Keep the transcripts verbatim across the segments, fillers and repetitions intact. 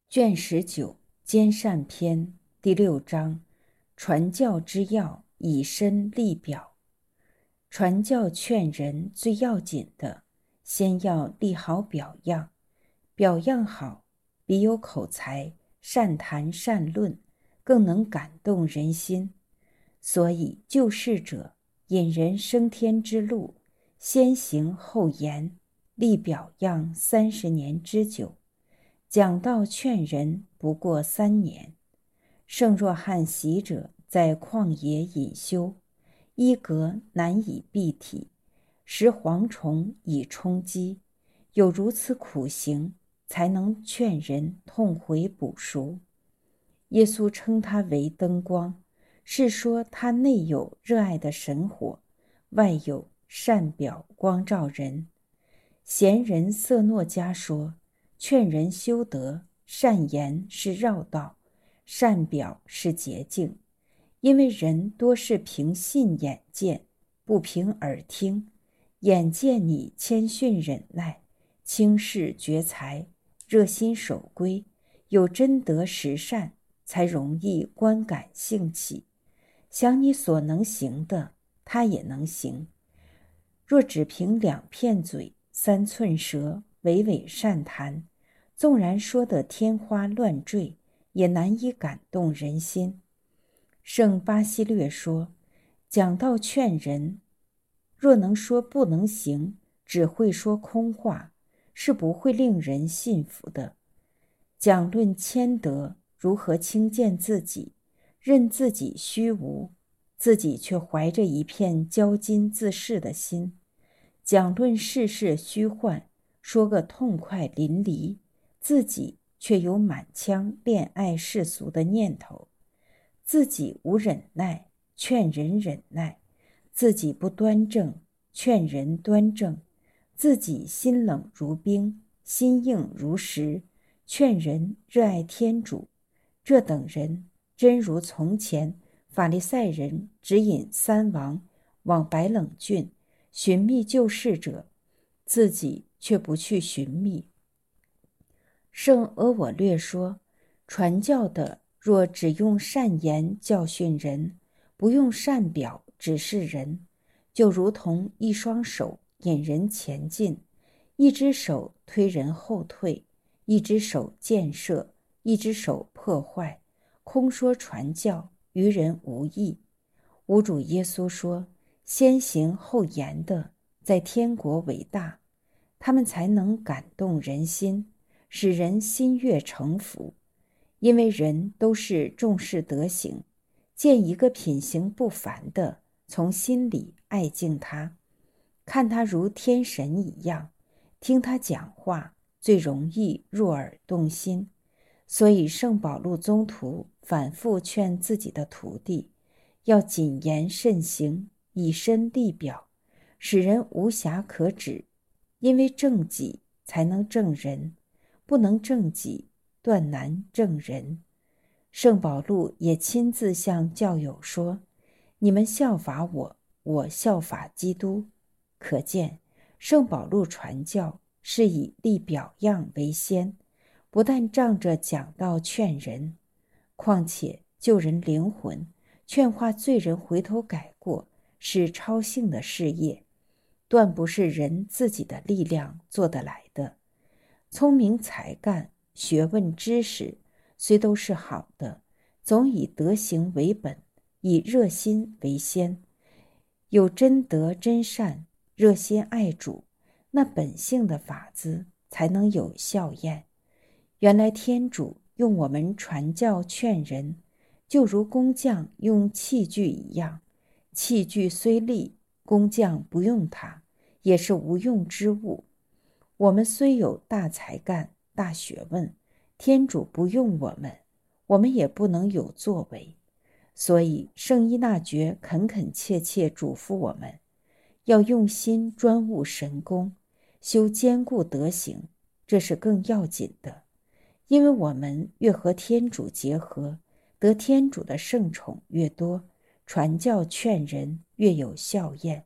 卷十九兼善篇第六章传教之要，以身立表。传教劝人最要紧的，先要立好表样，表样好，必有口才，善谈善论，更能感动人心。所以救世者引人升天之路，先行后言，立表样三十年之久。讲道劝人不过三年。圣若翰习者在旷野隐修，衣革难以蔽体，食蝗虫以充饥，有如此苦行，才能劝人痛悔补赎。耶稣称他为灯光，是说他内有热爱的神火，外有善表光照人。贤人色诺迦说，劝人修德，善言是绕道，善表是捷径。因为人多是凭信眼见，不凭耳听。眼见你谦逊忍耐，轻视觉才，热心守规，有真德实善，才容易观感兴起。想你所能行的，他也能行。若只凭两片嘴，三寸舌，娓娓善谈，纵然说得天花乱坠，也难以感动人心。圣巴西略说，讲道劝人，若能说不能行，只会说空话，是不会令人信服的。讲论谦德，如何轻贱自己，认自己虚无，自己却怀着一片骄矜自恃的心。讲论世事虚幻，说个痛快淋漓，自己却有满腔恋爱世俗的念头。自己无忍耐，劝人忍耐；自己不端正，劝人端正；自己心冷如冰，心硬如石，劝人热爱天主。这等人真如从前法利赛人指引三王往白冷郡寻觅救世者，自己却不去寻觅。圣阿我略说，传教的若只用善言教训人，不用善表指示人，就如同一双手引人前进，一只手推人后退，一只手建设，一只手破坏，空说传教，于人无益。吾主耶稣说，先行后言的，在天国为大，他们才能感动人心，使人心悦诚服。因为人都是重视德行，见一个品行不凡的，从心里爱敬他，看他如天神一样，听他讲话最容易入耳动心。所以圣保禄宗徒反复劝自己的徒弟，要谨言慎行，以身立表，使人无瑕可指。因为正己才能正人，不能正己，断难正人。圣保禄也亲自向教友说，你们效法我，我效法基督。可见圣保禄传教是以立表样为先，不但仗着讲道劝人，况且救人灵魂，劝化罪人回头改过，是超性的事业，断不是人自己的力量做得来的。聪明才干，学问知识虽都是好的，总以德行为本，以热心为先。有真德真善，热心爱主，那本性的法子才能有效验。原来天主用我们传教劝人，就如工匠用器具一样，器具虽利，工匠不用它，也是无用之物。我们虽有大才干、大学问，天主不用我们，我们也不能有作为。所以圣依纳爵恳恳切切嘱咐我们，要用心专务神功，修坚固德行，这是更要紧的。因为我们越和天主结合，得天主的圣宠越多，传教劝人越有效验。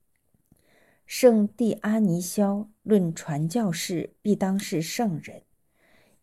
圣蒂阿尼肖论传教士必当是圣人，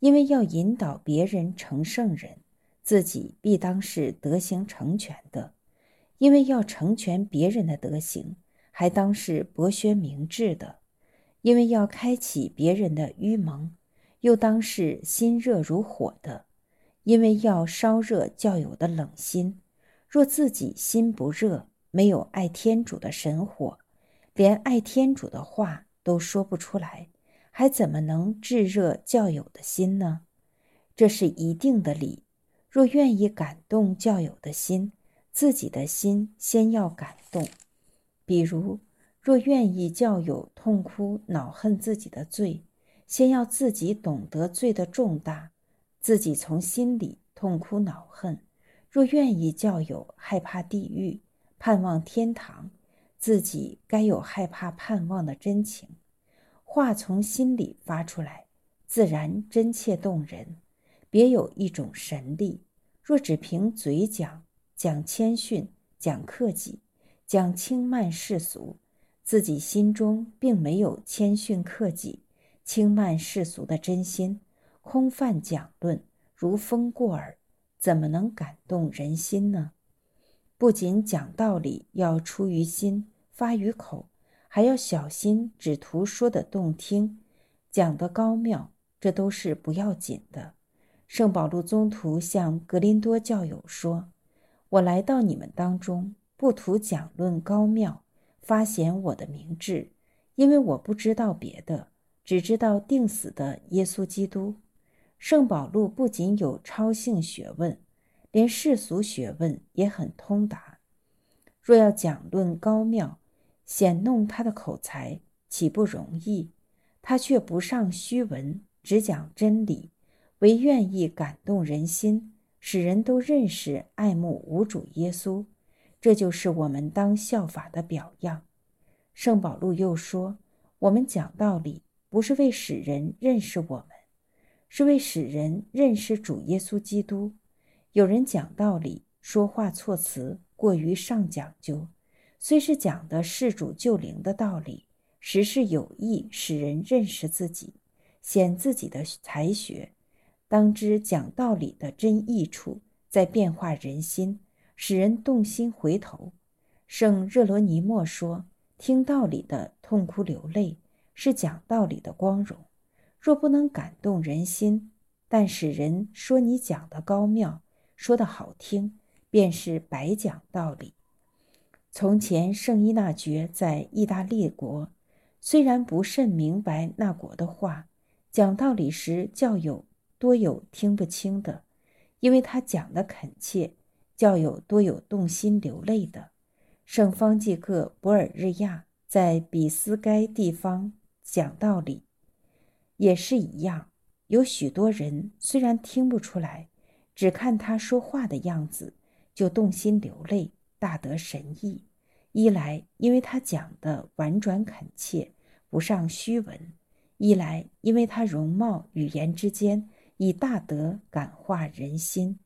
因为要引导别人成圣人，自己必当是德行成全的；因为要成全别人的德行，还当是博学明智的；因为要开启别人的愚蒙，又当是心热如火的；因为要烧热教友的冷心，若自己心不热，没有爱天主的神火，连爱天主的话都说不出来，还怎么能炙热教友的心呢？这是一定的理。若愿意感动教友的心，自己的心先要感动。比如，若愿意教友痛哭恼恨自己的罪，先要自己懂得罪的重大，自己从心里痛哭恼恨。若愿意教友害怕地狱，盼望天堂，自己该有害怕盼望的真情。话从心里发出来，自然真切动人，别有一种神力。若只凭嘴讲，讲谦逊，讲克己，讲轻慢世俗，自己心中并没有谦逊克己、轻慢世俗的真心，空泛讲论，如风过耳，怎么能感动人心呢？不仅讲道理要出于心，发于口，还要小心，只图说得动听，讲得高妙，这都是不要紧的。圣保禄宗徒向格林多教友说：我来到你们当中，不图讲论高妙，发显我的明智，因为我不知道别的，只知道定死的耶稣基督。圣保禄不仅有超性学问，连世俗学问也很通达。若要讲论高妙，显弄他的口才，岂不容易？他却不上虚文，只讲真理，唯愿意感动人心，使人都认识爱慕无主耶稣，这就是我们当效法的表样。圣保禄又说，我们讲道理，不是为使人认识我们，是为使人认识主耶稣基督。有人讲道理，说话措辞过于上讲究，虽是讲的事主救灵的道理，实是有意使人认识自己，显自己的才学。当知讲道理的真益处，在变化人心，使人动心回头。圣热罗尼莫说，听道理的痛哭流泪，是讲道理的光荣。若不能感动人心，但使人说你讲的高妙，说得好听，便是白讲道理。从前圣依纳爵在意大利国，虽然不甚明白那国的话，讲道理时教友多有听不清的，因为他讲得恳切，教友多有动心流泪的。圣方济各博尔日亚在比斯该地方讲道理也是一样，有许多人虽然听不出来，只看他说话的样子，就动心流泪，大得神意。一来因为他讲的婉转恳切，不上虚文；一来因为他容貌语言之间以大德感化人心。